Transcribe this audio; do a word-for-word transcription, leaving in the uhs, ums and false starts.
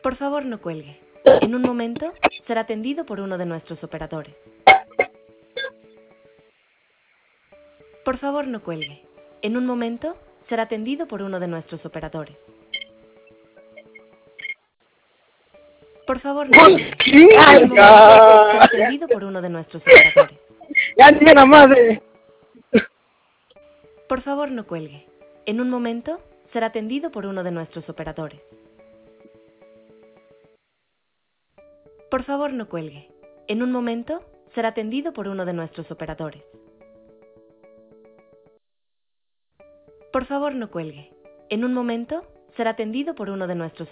Por favor, no cuelgue. En un momento será atendido por uno de nuestros operadores. Por favor, no cuelgue. En un momento será atendido por uno de nuestros operadores. Por favor, no cuelgue. En un momento será atendido por uno de nuestros operadores. Ya tiene la madre. Por favor, no cuelgue. En un momento será atendido por uno de nuestros operadores. Por favor, no cuelgue. En un momento será atendido por uno de nuestros operadores. Por favor, no cuelgue. En un momento será atendido por uno de nuestros